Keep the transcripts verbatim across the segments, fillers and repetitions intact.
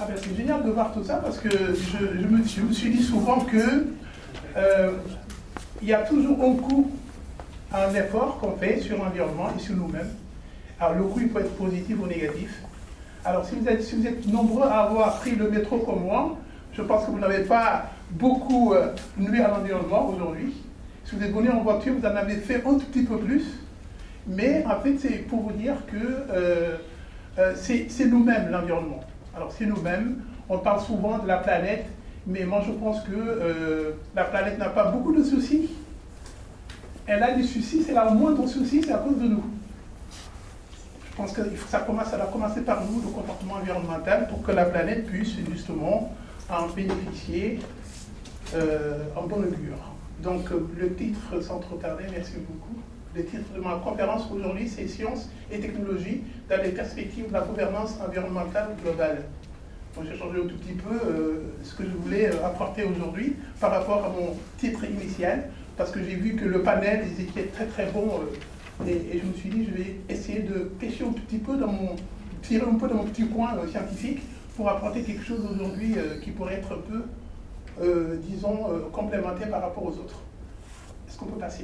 ben, c'est génial de voir tout ça parce que je, je, me, je me suis dit souvent que euh, il y a toujours un coût à un effort qu'on fait sur l'environnement et sur nous-mêmes. Alors le coût il peut être positif ou négatif. Alors si vous êtes, si vous êtes nombreux à avoir pris le métro comme moi, je pense que vous n'avez pas beaucoup euh, nuit à l'environnement aujourd'hui. Si vous êtes venu en voiture, vous en avez fait un tout petit peu plus. Mais en fait, c'est pour vous dire que euh, euh, c'est, c'est nous-mêmes l'environnement. Alors c'est nous-mêmes. On parle souvent de la planète, mais moi je pense que euh, la planète n'a pas beaucoup de soucis. Elle a des soucis, c'est la moindre souci, c'est à cause de nous. Je pense que ça, commence, ça doit commencer par nous, le comportement environnemental, pour que la planète puisse justement en bénéficier euh, en bonne augure. Donc euh, le titre, sans trop tarder, merci beaucoup. Le titre de ma conférence aujourd'hui, c'est Sciences et technologies dans les perspectives de la gouvernance environnementale globale. Donc, j'ai changé un tout petit peu euh, ce que je voulais euh, apporter aujourd'hui par rapport à mon titre initial, parce que j'ai vu que le panel, ils étaient très très bons, euh, et, et je me suis dit, je vais essayer de pêcher un tout petit peu dans mon, tirer un peu dans mon petit coin euh, scientifique pour apporter quelque chose aujourd'hui euh, qui pourrait être un peu, euh, disons, euh, complémentaire par rapport aux autres. Est-ce qu'on peut passer ?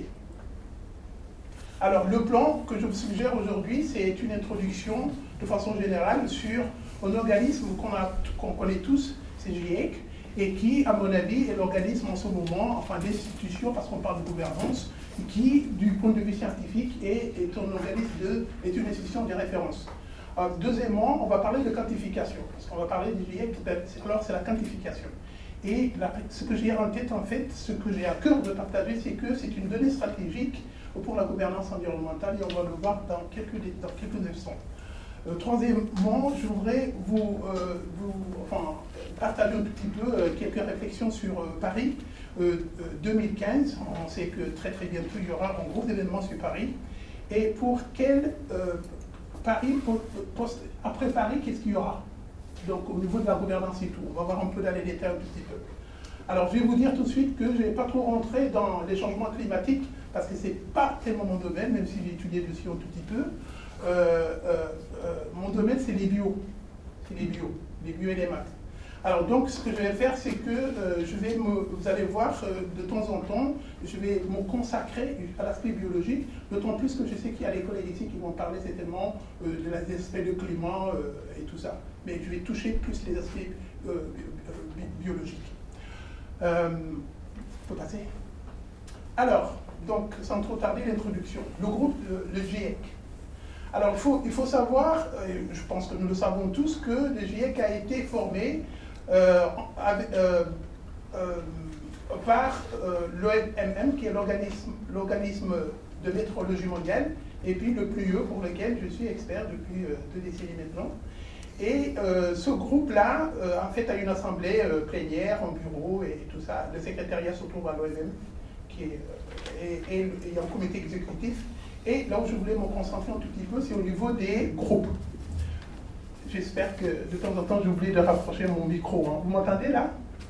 Alors, le plan que je vous suggère aujourd'hui, c'est une introduction de façon générale sur un organisme qu'on a, qu'on connaît tous, c'est G I E C, et qui, à mon avis, est l'organisme en ce moment, enfin l'institution, parce qu'on parle de gouvernance, qui, du point de vue scientifique, est, est un organisme de, est une institution de référence. Alors, deuxièmement, on va parler de quantification, parce qu'on va parler du G I E C, alors c'est la quantification. Et la, ce que j'ai en tête, en fait, ce que j'ai à cœur de partager, c'est que c'est une donnée stratégique pour la gouvernance environnementale, et on va le voir dans quelques, dans quelques instants. Euh, troisièmement, je voudrais vous, euh, vous enfin, partager un petit peu euh, quelques réflexions sur euh, Paris euh, deux mille quinze. On sait que très très bientôt il y aura un gros événement sur Paris. Et pour quel euh, Paris, post, après Paris, qu'est-ce qu'il y aura? Donc au niveau de la gouvernance et tout, on va voir un peu dans les détails un petit peu. Alors je vais vous dire tout de suite que je ne vais pas trop rentrer dans les changements climatiques, parce que ce n'est pas tellement mon domaine, même si j'ai étudié dessus un tout petit peu. Euh, euh, euh, mon domaine, c'est les bio. C'est les bio, les bio et les maths. Alors donc, ce que je vais faire, c'est que euh, je vais me, vous allez voir, euh, de temps en temps, je vais me consacrer à l'aspect biologique, d'autant plus que je sais qu'il y a des collègues ici qui vont parler certainement euh, de l'aspect de climat euh, et tout ça. Mais je vais toucher plus les aspects euh, bi biologiques. Euh, faut passer. Alors, donc, sans trop tarder, l'introduction. Le groupe, euh, le G I E C. Alors, il faut, il faut savoir, euh, je pense que nous le savons tous, que le G I E C a été formé euh, avec, euh, euh, par euh, l'O M M, qui est l'organisme, l'organisme de météorologie mondiale, et puis le P L U E, pour lequel je suis expert depuis euh, deux décennies maintenant. Et euh, ce groupe-là, euh, en fait, a une assemblée euh, plénière, en bureau et tout ça. Le secrétariat se trouve à l'O M M, qui est, et, et, et il y a un comité exécutif. Et là où je voulais me concentrer un tout petit peu, c'est au niveau des groupes. J'espère que de temps en temps, j'ai oublié de rapprocher mon micro. Hein. Vous m'entendez là?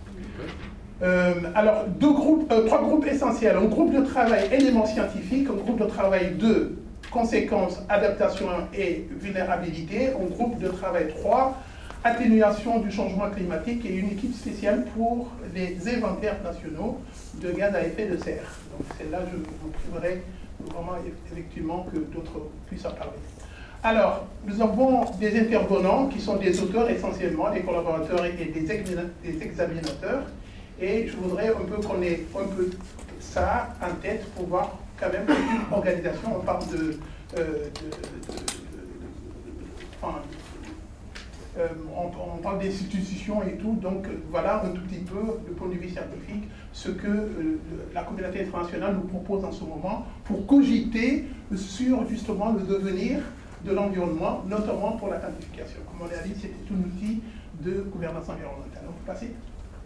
euh, Alors, deux groupes, euh, trois groupes essentiels. Un groupe de travail éléments scientifiques, un groupe de travail de conséquences, adaptation et vulnérabilité, un groupe de travail trois, atténuation du changement climatique, et une équipe spéciale pour les inventaires nationaux de gaz à effet de serre. Donc celle-là, je vous priverai vraiment effectivement que d'autres puissent en parler. Alors, nous avons des intervenants qui sont des auteurs essentiellement, des collaborateurs et des, examina des examinateurs, et je voudrais un peu qu'on ait un peu ça en tête pour voir quand même une organisation. On parle de, euh, de, de, de, de, de enfin, euh, on, on parle d'institutions et tout, donc voilà un tout petit peu, du point de vue scientifique, ce que euh, la communauté internationale nous propose en ce moment pour cogiter sur justement le devenir de l'environnement, notamment pour la quantification. Comme on l'a dit, c'est un outil de gouvernance environnementale. On peut passer.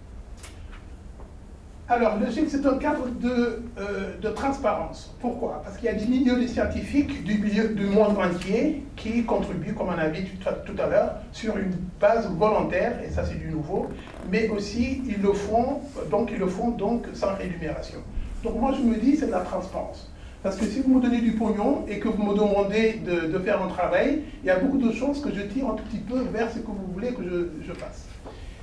Alors, le G I E C, c'est un cadre de, euh, de transparence. Pourquoi? Parce qu'il y a des milieux de scientifiques du, milieu, du monde entier qui contribuent, comme on a vu tout, tout à l'heure, sur une base volontaire, et ça c'est du nouveau, mais aussi ils le font, donc ils le font donc sans rémunération. Donc moi je me dis, c'est de la transparence. Parce que si vous me donnez du pognon et que vous me demandez de, de faire un travail, il y a beaucoup de chances que je tire un tout petit peu vers ce que vous voulez que je, je fasse.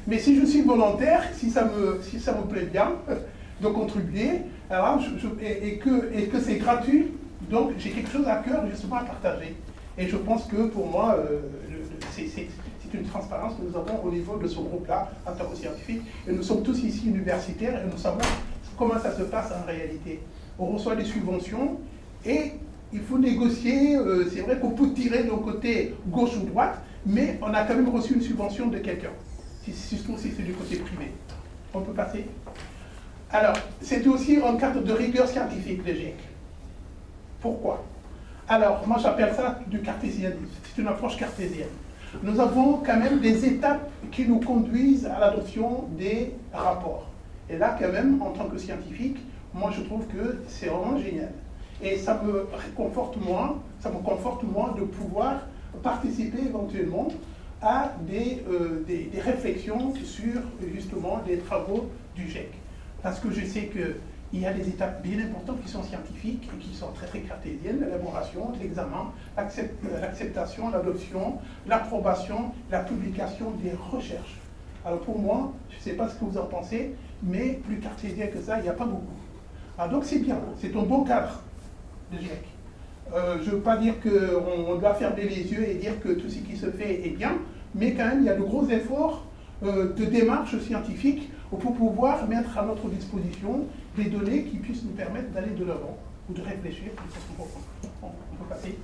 Mais si je suis volontaire, si ça me, si ça me plaît bien de contribuer, alors je, je, et, et que, et que c'est gratuit, donc j'ai quelque chose à cœur justement à partager. Et je pense que pour moi, euh, c'est une transparence que nous avons au niveau de ce groupe-là, en tant que scientifique. Et nous sommes tous ici universitaires et nous savons comment ça se passe en réalité. On reçoit des subventions et il faut négocier. Euh, c'est vrai qu'on peut tirer de côté gauche ou droite, mais on a quand même reçu une subvention de quelqu'un, surtout si c'est du côté privé. On peut passer. Alors, c'est aussi un cadre de rigueur scientifique, le G I E C. Pourquoi? Alors, moi j'appelle ça du cartésianisme. C'est une approche cartésienne. Nous avons quand même des étapes qui nous conduisent à l'adoption des rapports. Et là, quand même, en tant que scientifique, moi je trouve que c'est vraiment génial. Et ça me réconforte moi, ça me conforte moi de pouvoir participer éventuellement à des, euh, des, des réflexions sur justement les travaux du G I E C. Parce que je sais qu'il y a des étapes bien importantes qui sont scientifiques et qui sont très très cartésiennes: l'élaboration, l'examen, l'acceptation, l'adoption, l'approbation, la publication des recherches. Alors pour moi, je ne sais pas ce que vous en pensez, mais plus cartésien que ça, il n'y a pas beaucoup. Alors donc c'est bien, c'est un bon cadre de G I E C. Euh, je ne veux pas dire qu'on doit fermer les yeux et dire que tout ce qui se fait est bien, mais quand même il y a de gros efforts euh, de démarche scientifique pour pouvoir mettre à notre disposition des données qui puissent nous permettre d'aller de l'avant ou de réfléchir. On peut passer.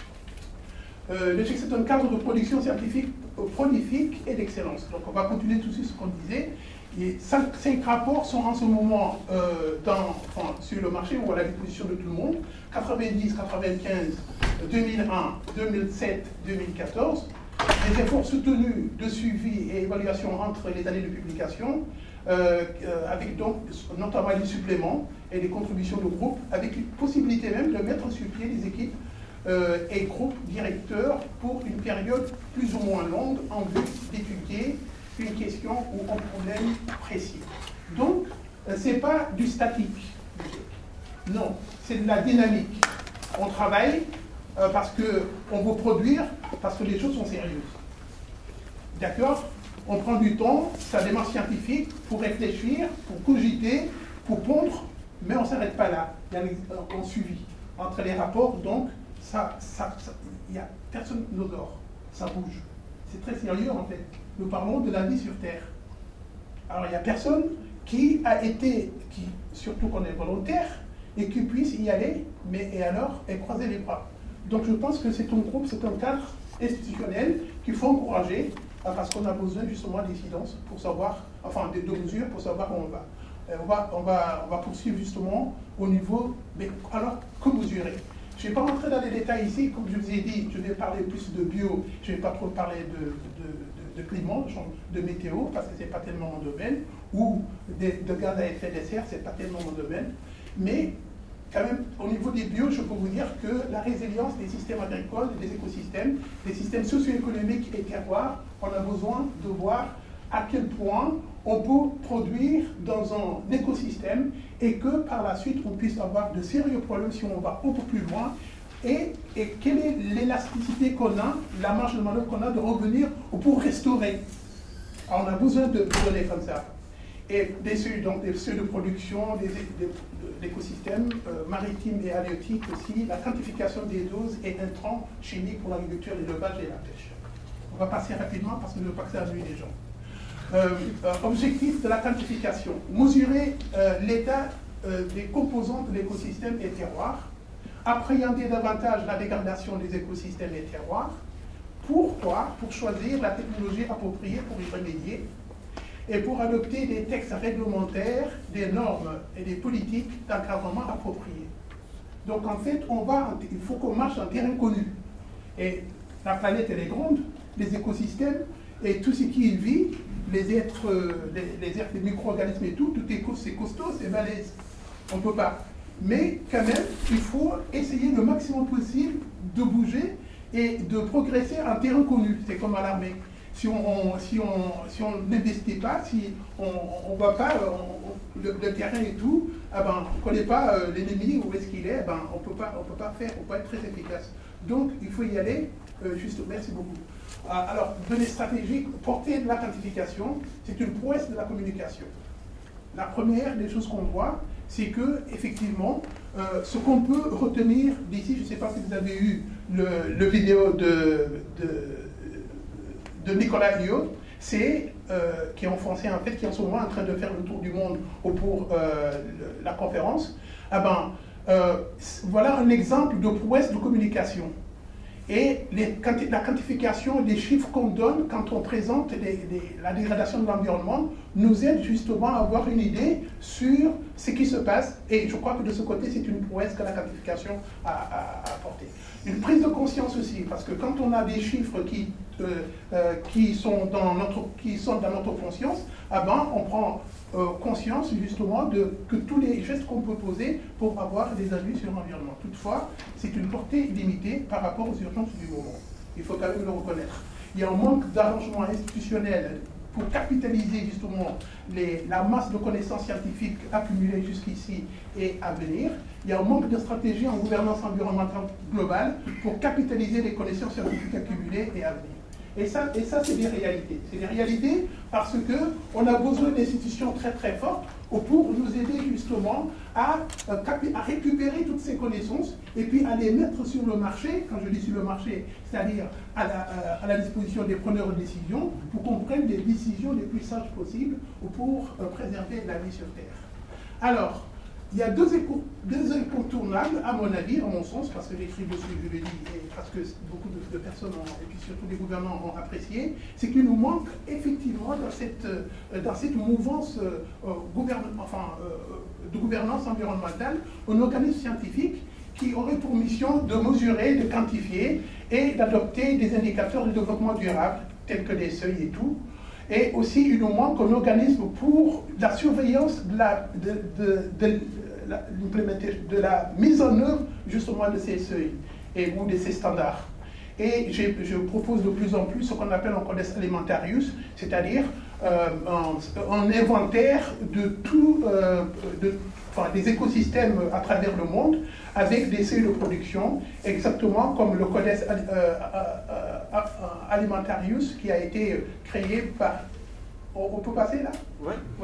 Euh, le G I E C, c'est un cadre de production scientifique prolifique et d'excellence. Donc on va continuer tout de suite ce qu'on disait. Et cinq, cinq rapports sont en ce moment euh, dans, enfin, sur le marché ou à la disposition de tout le monde: quatre-vingt-dix, quatre-vingt-quinze, deux mille un, deux mille sept, deux mille quatorze. Des efforts soutenus de suivi et évaluation entre les années de publication, euh, avec donc notamment des suppléments et des contributions de groupe, avec une possibilité même de mettre sur pied des équipes euh, et groupes directeurs pour une période plus ou moins longue en vue d'étudier une question ou un problème précis. Donc, euh, ce n'est pas du statique. Non, c'est de la dynamique. On travaille euh, parce qu'on veut produire, parce que les choses sont sérieuses. D'accord? On prend du temps, sa démarche scientifique, pour réfléchir, pour cogiter, pour pondre, mais on ne s'arrête pas là. Il y a un suivi entre les rapports, donc ça, ça, ça, il y a personne ne dort, ça bouge. C'est très sérieux en fait. Nous parlons de la vie sur Terre. Alors il n'y a personne qui a été, qui, surtout qu'on est volontaire, et qui puisse y aller, mais et alors, et croiser les bras. Donc je pense que c'est un groupe, c'est un cadre institutionnel qu'il faut encourager, parce qu'on a besoin justement d'incidence pour savoir, enfin de, de mesures pour savoir où on va. On va, on va, on va poursuivre justement au niveau, mais alors que mesurer? Je ne vais pas rentrer dans les détails ici, comme je vous ai dit, je vais parler plus de bio, je ne vais pas trop parler de, de, de, de climat, de météo, parce que ce n'est pas tellement mon domaine, ou de, de gaz à effet de serre, ce n'est pas tellement mon domaine, mais quand même, au niveau des bio, je peux vous dire que la résilience des systèmes agricoles, des écosystèmes, des systèmes socio-économiques et terroirs, on a besoin de voir à quel point on peut produire dans un écosystème et que par la suite on puisse avoir de sérieux problèmes si on va un peu plus loin, et, et quelle est l'élasticité qu'on a, la marge de manœuvre qu'on a de revenir pour restaurer. Alors on a besoin de données comme ça. Et des seuils, donc des seuils de production, des, des, l'écosystème euh, maritime et halieutique aussi, la quantification des doses et intrants chimiques pour l'agriculture, l'élevage et la pêche. On va passer rapidement parce que je ne veux pas que ça ennuie les gens. Euh, euh, objectif de la quantification, mesurer euh, l'état euh, des composants de l'écosystème et terroir, appréhender davantage la dégradation des écosystèmes et terroirs. Pourquoi? Pour choisir la technologie appropriée pour y remédier et pour adopter des textes réglementaires, des normes et des politiques d'encadrement appropriées. Donc en fait, on va, il faut qu'on marche en terrain connu. Et la planète, elle est grande, les écosystèmes et tout ce qui y vit, les êtres, les, les, êtres, les micro-organismes et tout, tout est, c'est costaud, c'est balèze. On ne peut pas. Mais quand même, il faut essayer le maximum possible de bouger et de progresser en terrain connu. C'est comme à l'armée. Si on si on, si on n'investit pas, si on ne va pas, on, le, le terrain et tout, ah ben, on ne connaît pas euh, l'ennemi, où est-ce qu'il est, ben, on ne peut pas faire, on peut pas être très efficace. Donc, il faut y aller, euh, juste, merci beaucoup. Euh, alors, données stratégiques, portée de la quantification, c'est une prouesse de la communication. La première des choses qu'on voit, c'est que, effectivement, euh, ce qu'on peut retenir d'ici, je ne sais pas si vous avez eu le, le vidéo de, de, de Nicolas Hulot, c'est, euh, qui est en français en fait, qui est en ce moment en train de faire le tour du monde pour euh, le, la conférence. Ah ben, euh, voilà un exemple de prouesse de communication. Et les, la quantification des chiffres qu'on donne quand on présente les, les, la dégradation de l'environnement nous aide justement à avoir une idée sur ce qui se passe. Et je crois que de ce côté, c'est une prouesse que la quantification a, a, a apportée. Une prise de conscience aussi, parce que quand on a des chiffres qui, euh, euh, qui, sont, dans notre, qui sont dans notre conscience, ah ben, on prend euh, conscience justement de que tous les gestes qu'on peut poser pour avoir des avis sur l'environnement. Toutefois, c'est une portée limitée par rapport aux urgences du moment. Il faut quand même le reconnaître. Il y a un manque d'arrangement institutionnel pour capitaliser justement les, la masse de connaissances scientifiques accumulées jusqu'ici et à venir. Il y a un manque de stratégie en gouvernance environnementale globale pour capitaliser les connaissances scientifiques accumulées et à venir. Et ça, et ça c'est des réalités. C'est des réalités parce qu'on a besoin d'institutions très très fortes pour nous aider justement à, à récupérer toutes ces connaissances et puis à les mettre sur le marché, quand je dis sur le marché, c'est-à-dire à la, à la disposition des preneurs de décision pour qu'on prenne des décisions les plus sages possibles pour préserver la vie sur Terre. Alors, il y a deux, éco, deux incontournables, à mon avis, à mon sens, parce que j'écris dessus, je le dis, et parce que beaucoup de, de personnes, ont, et puis surtout les gouvernants, ont apprécié, c'est qu'il nous manque effectivement dans cette, dans cette mouvance euh, gouverne, enfin, euh, de gouvernance environnementale un organisme scientifique qui aurait pour mission de mesurer, de quantifier et d'adopter des indicateurs de développement durable, tels que des seuils et tout. Et aussi, il nous manque un organisme pour la surveillance de la, de, de, de, la, de la mise en œuvre justement de ces seuils et, ou de ces standards. Et je, je propose de plus en plus ce qu'on appelle un codex alimentarius, c'est-à-dire euh, un, un inventaire de tout, euh, de, enfin, des écosystèmes à travers le monde avec des seuils de production, exactement comme le codex euh, euh, euh, alimentarius qui a été créé par... On, on peut passer là? Oui. Oui.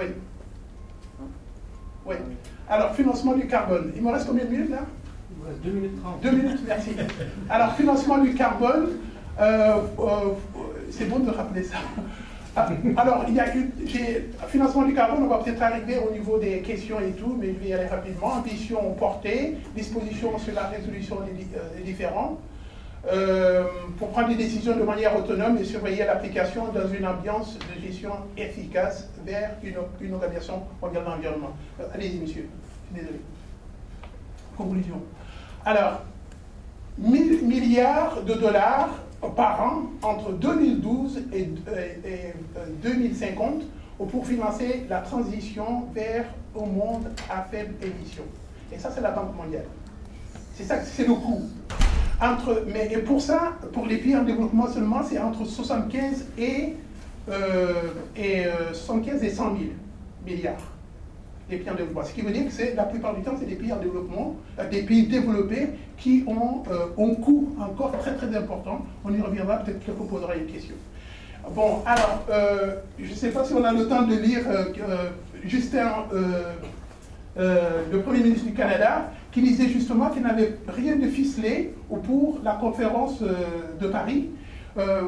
Oui. Alors, financement du carbone. Il me reste combien de minutes là? Il me reste deux minutes trente. deux minutes, merci. Alors, financement du carbone, euh, euh, c'est bon de rappeler ça. Alors, il y a eu, j'ai, financement du carbone, on va peut-être arriver au niveau des questions et tout, mais je vais y aller rapidement. Ambition portée, disposition sur la résolution des, euh, des différends, euh, pour prendre des décisions de manière autonome et surveiller l'application dans une ambiance de gestion efficace vers une, une organisation mondiale de l'environnement. Euh, allez-y, monsieur. Je suis désolé. Conclusion. Alors, mille milliards de dollars par an entre deux mille douze et, et, et deux mille cinquante pour financer la transition vers un monde à faible émission. Et ça, c'est la Banque mondiale. C'est ça, c'est le coût. Entre, mais et pour ça, pour les pays en développement seulement, c'est entre soixante-quinze et, euh, et, euh, soixante-quinze et cent mille milliards. Les pays en développement. Ce qui veut dire que c'est, la plupart du temps, c'est des pays en développement, euh, des pays développés qui ont euh, un coût encore très très important. On y reviendra, peut-être quelqu'un posera une question. Bon, alors, euh, je ne sais pas si on a le temps de lire euh, euh, Justin, euh, euh, le Premier ministre du Canada, qui disait justement qu'il n'avait rien de ficelé pour la conférence euh, de Paris, euh,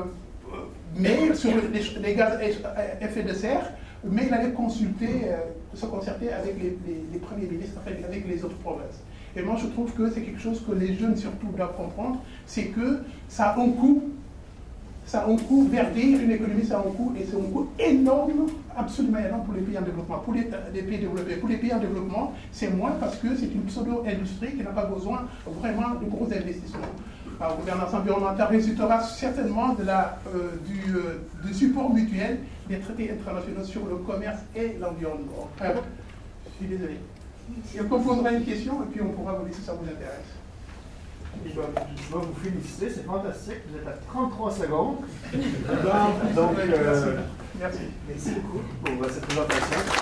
mais sur les, les gaz à effet de serre, mais il allait consulter, euh, se concerter avec les, les, les premiers ministres, enfin, avec les autres provinces. Et moi, je trouve que c'est quelque chose que les jeunes surtout doivent comprendre, c'est que ça a un coût, ça a un coût, verdir une économie, ça a un coût, et c'est un coût énorme, absolument énorme pour les pays en développement. Pour les, les pays développés, pour les pays en développement, c'est moins parce que c'est une pseudo-industrie qui n'a pas besoin vraiment de gros investissements. La gouvernance environnementale résultera certainement de la, euh, du, euh, du support mutuel des traités internationaux sur le commerce et l'environnement. Euh, je suis désolé. On posera une question et puis on pourra vous dire si ça vous intéresse. Je dois, je dois vous féliciter, c'est fantastique. Vous êtes à trente-trois secondes. Donc, euh, merci. Merci beaucoup pour cette présentation.